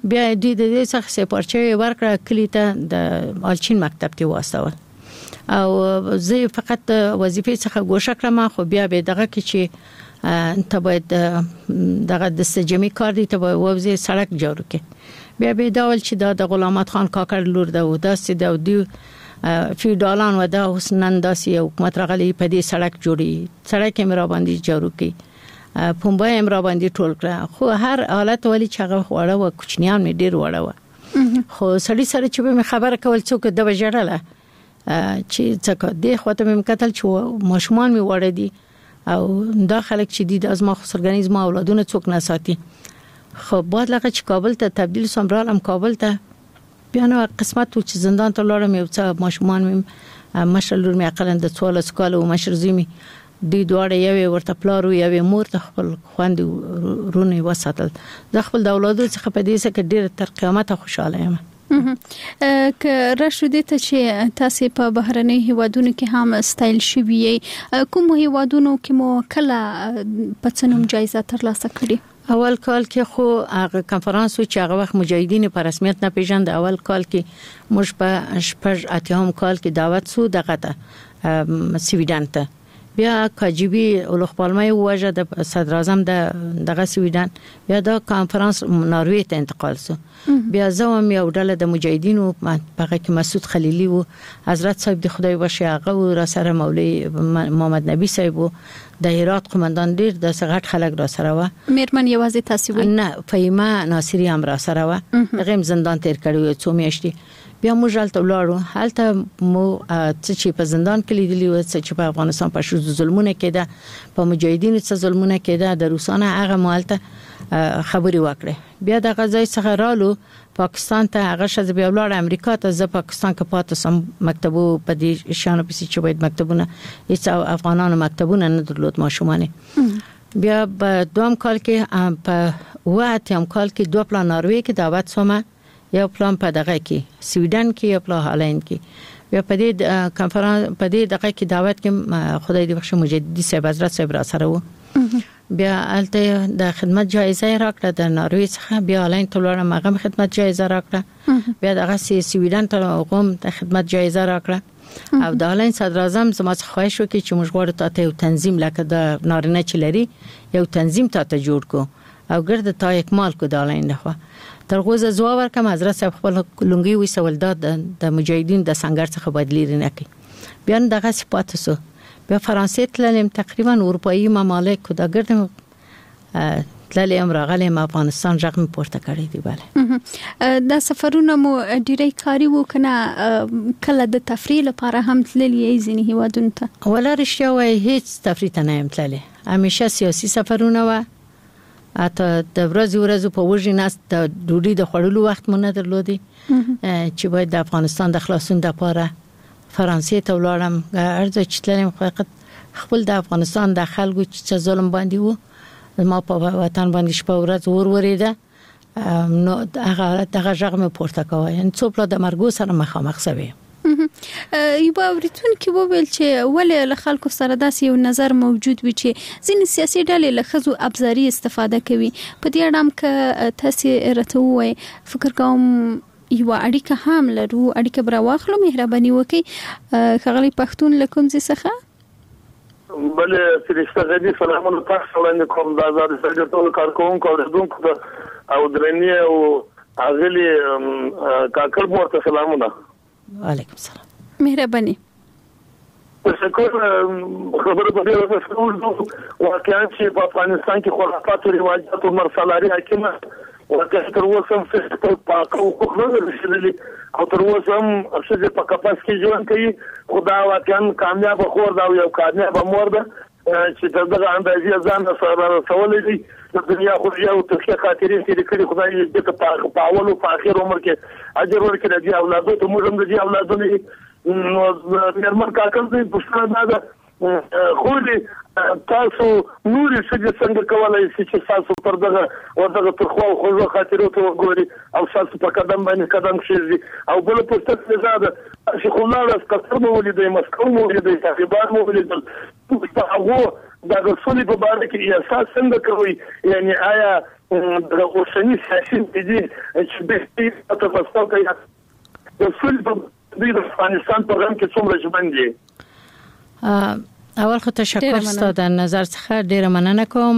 بیا د دې څخه سپارچې ورکړه کلی ته د الچین مکتب ته واستول او زه فقط وظیفه څخه ګوښه کړم خو بیا به دغه کې چې ته باید دغه د سجمي کار دی ته ووزي سړک جوړ کړي بیا به دا ول چې د غلام محمد خان کاکړ لور ده او داسې د دی فیوډالان و دا اوس نن داسې حکومت راغلی په دې سړک جوړي سړک یې مرا باندې جوړ کړي پومبا یې مرا باندې ټول کړ خو هر حالت ولی چې هغه وړه و کوچنیان مې ډیر وړه و خو سړی سره چې به خبر کول څوک د وجړله چې څنګه د خواته مې قتل چې ماشومان مې وړه دي او دا خلک چې دي د ازما خسرګنیز ما اولادونه څوک نه ساتي خو بعد لکه چې کابل ته تبدیل سومرال هم کابل ته بیا نو قسمت چې زندان ته لاړم یو څه ماشومان مې مشر لور مې اقل د 14 کال او مشر زمي د دوړې یو ورته پلارو یو مور ته خپل خويند رونه وساتل د خپل د اولادو څخه په دې سکه ډیر تر قیامت خوشاله یم که راشو دې ته چې تاسو په بهرنۍ هیوادونو کې هم ستایل شوی کوم هیوادونو کې مو کله پڅنوم جایزه ترلاسه کړې اول کال کې خو هغه کانفرنس چې هغه وخت مجاهدین په رسمیت نه پیژند اول کال کې موږ په شپږ اتهم کال کې دعوت سو دغه ته سویډن ته بیا کاجبی اولخپالمای وجه د صدر اعظم دغه سویډن بیا د کانفرنس ناروی ته انتقال سو بیا زوم یو ډله د مجاهدینو په کې مسعود خلیلی او حضرت صاحب د خدای بخښي هغه را سره مولوی محمد نبی صاحب د هرات قومندان ډیر د سغټ خلک را سره و میرمن یوازې تاسو و نه فیما ناصری هم را سره و غیم زندان تیر کړو څو میاشتې بیا موږ هلته ولاړو هلته مو چې په زندان کې لیدلی و چې په افغانستان په شو ظلمونه کېده په مجاهدینو څخه ظلمونه کېده د روسانه هغه مالته خبري وکړه بیا د غزای څخه رالو پاکستان ته هغه شذ بیا ولاړ امریکا ته ز پاکستان کې پاتې سم مکتبو په دې شانو پسې چې باید مکتبونه هیڅ افغانانو مکتبونه نه درلود ماشومانه بیا په دوم کال کې په واتم کال کې دوه پلان ناروی کې دعوت سومه یو پلان په دغه کې سویډن کې یو پلان هالند کې بیا په دې کانفرنس په دې دغه کې دعوت کې خدای دې بخښي مجددي صاحب حضرت صاحب را سره وو بیا الته د خدمت جایزه راکړه د ناروی څخه بیا هالند ته لاړم هغه خدمت جایزه راکړه بیا دغه سویډن ته قوم د خدمت جایزه راکړه او د هالند صدر اعظم زما څخه خواهش وکړي چې موږ غواړو ته یو تنظیم لکه د نارینه چلري یو تنظیم ته جوړ کو او ګرد تا اکمال کو د هالند خو ترغوزه زوا ورکم حضرت صاحب خپل لونګي وې سوالداد د مجاهدین د سنگر څخه بدلی نه کوي بیا دغه صفات سو بیا فرانسې تللم تقریبا اروپאי ممالک دا ګردم تللم راغلم افغانستان رقم پورته کړی دی bale دا سفرونه مو ډیری کاری وکنه کله د تفریح لپاره هم تللی ځینې هیوادونو ته ولا رښتیا وای هیڅ تفریح ته نه تللی همیشه سیاسي سفرونه و اته د ورځ په وژې ناس د ډوډۍ د خړلو وخت مونږ نه درلودي چې باید د افغانستان د خلاصون لپاره فرانسې ته ولاړم ارزه چې تلم حقیقت خپل د افغانستان د خلکو چې ظلم باندې وو ما په وطن باندې شپه ورځ وروریده نو هغه دغه ژغم پورته کوي ان څوپله د مرګو سره مخامخ شوی یو اوریدون کې وویل چې ولې له خلکو سره داسې یو نظر موجود وي چې ځینې سیاسي ډلې له ښځو ابزاري استفاده کوي په دې اړه هم که تاسو راته ووایي فکر کوم یو اړیکه هم لرو اړیکه برا واخلو مهرباني وکړئ خغلی پښتون له کوم ځای څخه بل فرشته غدي سلامونه تاسو وړاندې کوم د آزاد سړي ټول کارکونکو اوریدونکو او درنی او اغلی کاکل مورته سلامونه وعلیکم السلام مهرباني تشکر خبره په دې وسه واقعا چې په افغانستان کې خرافات او رواجات او مرسلاري حکومت واقعا تر اوسه په پاکو خو نه رسېدلي او تر اوسه هم چې په کپاس کې ژوند کوي خدا واقعا کامیاب خور دا یو کامیاب مور ده چې دغه اندازې ځان سره رسولې دي د دنیا خو یو تخیه خاطرې چې کړي خدای دې په اول او په اخر عمر کې اجر ورکړي د اولادو ته موږ هم د اولادونو نو نرمن کاکل دې پښتنه ده خو دې تاسو نور څه څنګه کولای شئ چې تاسو پر دغه ترخوا خو خاطرې ته وګوري او تاسو په قدم باندې قدم کېږي او بل پښتنه زاده چې خو لاله قصر مو ولیدای مسکو مو ولیدای تقریبا مو ولیدل هغه دا د سولې په اړه کې احساس څنګه کوي یعنی آیا د اوسنی سیاسي دي چې به تاسو کوي د سولې په د افغانستان په اړه کې څومره ژمن دي؟ اول خو تشکر ستاسو د نظر څخه ډیره مننه کوم.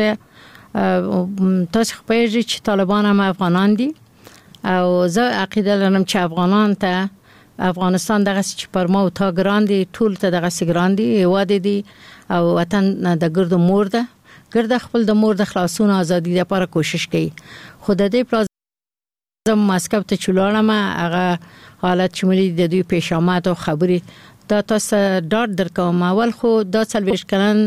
تاسو خو پیژنئ چې طالبان هم افغانان دي او زه عقیده لرم چې افغانان ته افغانستان دغه چې پر ما او تا ګران دي، ټول ته دغه چې ګران دي، هیواد دي او وطن د ګرد مور ده، ګرد خپل د مور د خلاصون ازادي لپاره کوشش کوي. خو د دې پلازم ماسکو ته چلوړم هغه حالت چې ملي د دوی پیشامات او خبري دا تاسو ډاډ درکوم. اول خو دا څلويش کلن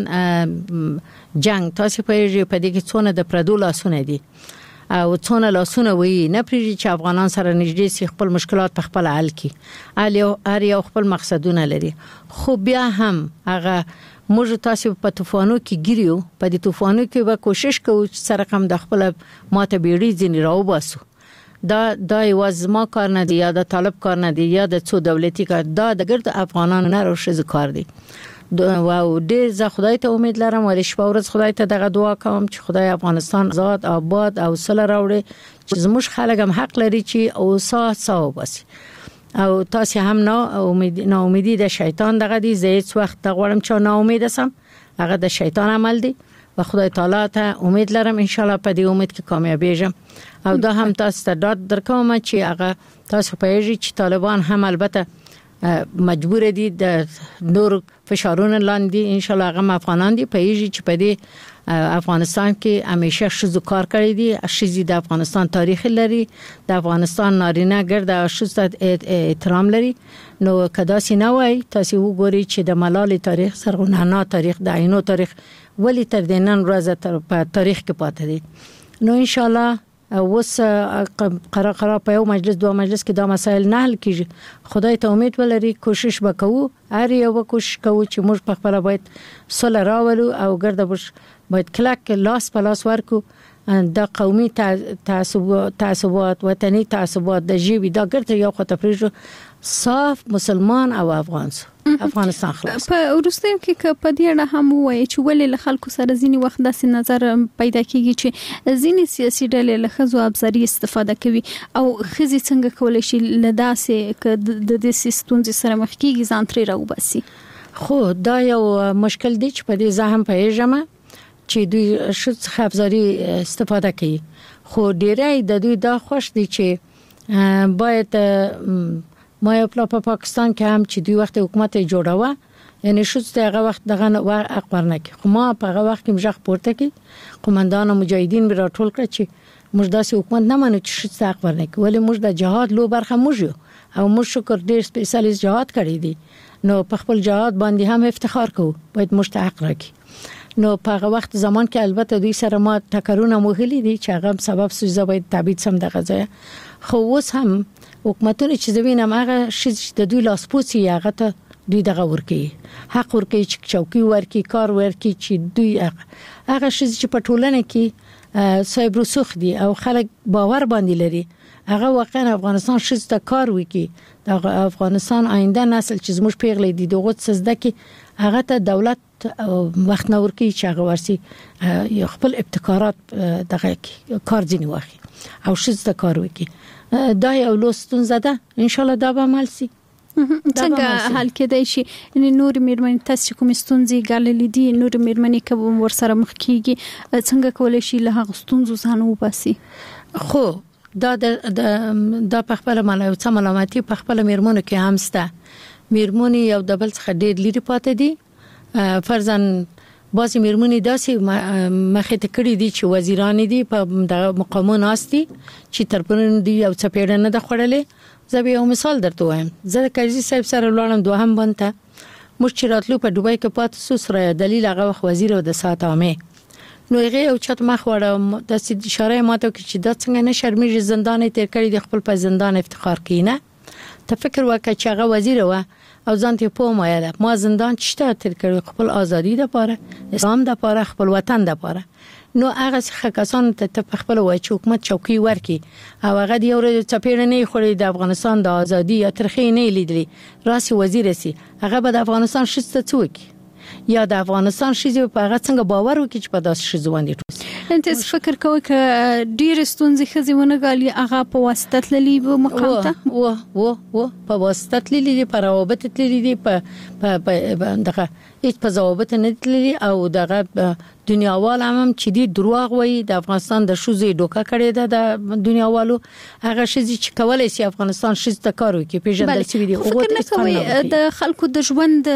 جنگ تاسو په دې کې څونه د پردو لاسونه دي او څونه لاسونه وي نه پریږي چې افغانان سره نږدې سي خپل مشکلات په خپل حل کړي. هر یو خپل مقصدونه لري، خو بیا هم هغه موږ تاسو په طوفانو کې ګیرو، په دې طوفانو کې به کوشش کوو چې سره کوم د خپل ماته بیړي ځنی راو باسو. دا یوازې ما کار نه دی یا د طالب کار نه دی یا د څو دولتي کار، دا د ګرد افغانانو نه راوښه کار دی. او ډېر زه خدای ته امید لرم ولې شپه ورځ خدای ته دغه دعا کوم چې خدای افغانستان آزاد آباد او سره راوړي چې زموږ خلک هم حق لري چې او ساو بس. او تاسو هم نه امیدي د شیطان دغه دي، زه هیڅ وخت د غوړم چې نه امید سم، هغه د شیطان عمل دی و خدای تعالی ته امید لرم ان شاء الله په دې امید کې کامیابیږم. او دا هم تاسو ته ډاډ درکوم چې هغه تاسو پیژنئ چې طالبان هم البته مجبور دي د نور فشارونو لاندې ان شاء الله هغه افغانان دي پیژنئ چې په دې افغانستان کې همیشه شذ کار کړی دي. شذ د افغانستان تاریخ لري، د افغانستان نارینه ګرد شذ احترام لري. نو کدا سینوي تاسو وګورئ چې د ملال تاریخ، سرغونانا تاریخ، د عینو تاریخ ولی تر دینن ورځ په تاریخ کې پاتې دي. نو ان شاء الله اوس قرار په یو مجلس دوه مجلس کې دا مسائل نه حل کیږي. خدای ته امید ولري، کوشش وکړو، هر یو کوشش کوو چې موږ په خپل باید صلح راولو او ګرد باید کلک لاس په لاس ورکو. د قومي تعصبات، وطني تعصبات، د ژبې دا ګرد یو خطه پرېږو، صاف مسلمان او افغانستان خلاص. په ورستیو کې په دې اړه هم وایي چې ولې له خلکو سره ځینی وخت داسې نظر پیدا کیږي چې ځینی سیاسي ډلې له خزو ابزاري استفاده کوي او خزي څنګه کولای شي لداسې د دې سیستم سره مخ کیږي ځان ترې راوباسي. خو دا یو مشکل دی چې په دې ځهم پیژم چې دوی شت ابزاري استفاده کوي، خو ډیری د دوی دا خوش دي چې باید ما یو په پاکستان کې هم چې دوی وخت حکومت جوړاوه، یعنی شت هغه وخت دغه اخبار نه کی، خو ما په هغه وخت کې مجخ پورته کی قومندان مجاهدین به راټول کړ چې موږ داسې حکومت نه منو چې شت اخبار نه کی، ولی موږ د جهاد لو برخه موږ او موږ شکر ډیر سپیشلیست جهاد کړی دي. نو په خپل جهاد باندې هم افتخار کوو، باید مستحق راکې. نو په هغه وخت زمان کې البته دوی سره ما ټکرونه مغلي دي چې هغه سبب سوزه باید تبعید سم دغه ځای. خو اوس هم حکومتونه چې زوینه هغه شې د دوی لاسپوڅي هغه ته دوی دغه ورکی حق ورکی چې چوکي ورکی کار ورکی چې دوی هغه شې چې په ټولنه کې صاحب رسوخ دي او خلک باور باندې لري، هغه واقعا افغانستان شې ته کار وکي. د افغانستان آینده نسل چې زموږ پیغلې دي دغه سزده کې هغه ته دولت وخت نور کې چې هغه ورسي خپل ابتکارات دغه کار ځینی واخی او شې ته کار وکي. دا یو لوستون زده ان شاء الله دا به عمل سي. څنګه حل کېدای شي نور میرمن تاسو کوم ستونزې ګاللې دي، نور میرمنې کوم ورسره مخ کیږي، څنګه کولای شي له هغه ستونزو ځان وباسي؟ خو دا په خپل ملامتي په خپل میرمنو کې هم سته. میرمنې یو د بل څخه ډېر لري پاتې دي. فرضاً بعضی میرمنې داسې مخې ته کړې دي چې وزیران دي په د مقامونو ناستي چې ترپرن دي او څپېړه نه د خړلې. زه به یو مثال درته وایم. زه د کرزي صاحب سره لاړم دوهم بنته مشکلاتلو په دوبای کې پاتې سو سره دلیل هغه وخت وزیر او د سات عامه نو هغه او چت مخ وړه د اشاره ماته کې چې د څنګه نه شرمېږي زندان تیر کړی د خپل په زندان افتخار کینه. ته فکر وکړه چې هغه وزیر و او ځان ته په مایله ما زندان چشته تیر کړی خپل ازادي د پاره، اسلام د پاره، خپل وطن د پاره. نو هغه څخه کسان ته په خپل وای چې حکومت چوکي ورکی او هغه دی اورې چپېړه نه خوري د افغانستان د ازادي یا ترخی نه لیدلی راسي وزیر سي هغه به د افغانستان شته څوک یا د افغانستان شیزه په هغه څنګه باور وکړي چې په داس شیزه باندې انت فکر کوئ ک ډیر ستونزې خزونه غالي هغه په واسطه تللی به مقام ته و په واسطه تللی دي په روابط تللی دي په دغه هیڅ په ضوابط نه تللی او دغه دنیاوال هم چې دی دروغ وایي د افغانستان د شوزې دوکا کړی ده د دنیاوالو هغه شیزه چې کولای شي افغانستان شیز ته کار وکړي پیژندل شوی دی او د خلکو د ژوند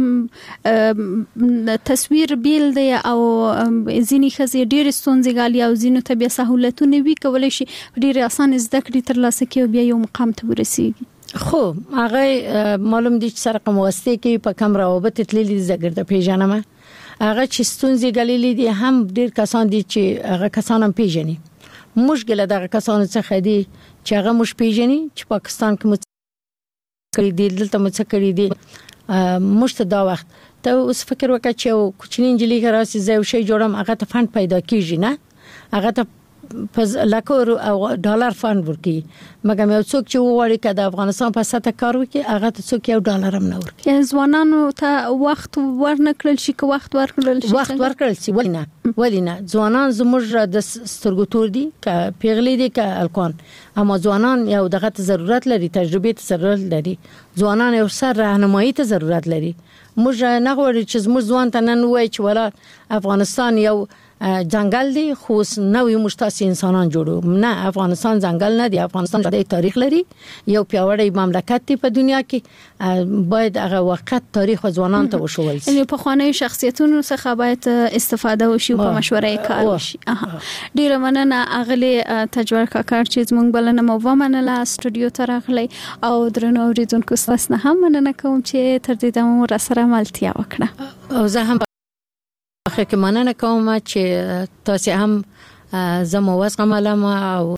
تصویر بیل دی او ځینی خزي ډیر ستونزې غالي او ځینو ته بیا سہولتونه وی کولای شي ډیر اسانه زده کړې ترلاسه کوي بیا یو مقام ته ورسیږي خو هغه معلوم دي چې سره کوم واسطه کې په کم روابط تللی زګرده پیژنم هغه چې ستونزې غلي دي هم ډیر کسان دي چې هغه کسان هم پیژني مشکل دغه کسان څخه دي چې هغه مش پیژني چې پاکستان کې کړی دی دلته مڅ کړی دی مشت دا وخت ته اوس فکر وکړه چې کوچنی انجلی راسي زو شي جوړم هغه ته فند پیدا کیږي نه هغه ته په لکه ډالر فند ورکی مګر یو څوک چې وغواړي چې د افغانستان په ساته کار وکړي هغه ته څوک یو ډالر هم نه ورکی یعنی ځوانانو ته وخت ورنکړل شي که وخت ورکړل شي ولینه ځوانان زموږ د سترګوتور دي ک پیغلي دي ک الکون اما ځوانان یو دغه ضرورت لري تجربه ته ضرورت لري ځوانان یو سر راهنمایي ته ضرورت لري موږ نه غواړو چې زموږ ځوان ته نن وای چې ولا افغانستان یو ځنګل دی خو نوې مشتاسي انسانان جوړو نه افغانستان ځنګل نه دی افغانستان د تاریخ لري یو پیاوړی مملکت دی په دنیا کې باید هغه وخت تاریخ ځوانان ته وشول شي یعنی په خوانی شخصیتونو څخه باید استفاده وشي په مشوره کار وشي ډیره مننه اغلی تجربه کاکار چې زموږ بلنه مو ومنله استودیو ته راغلی او درنو اوریدونکو تاسو نه هم مننه کوم چې تر دې دمو را سره ملتیا وکړه او زه هم خو که مننه کوم چې تاسو هم زموږ وسغملم او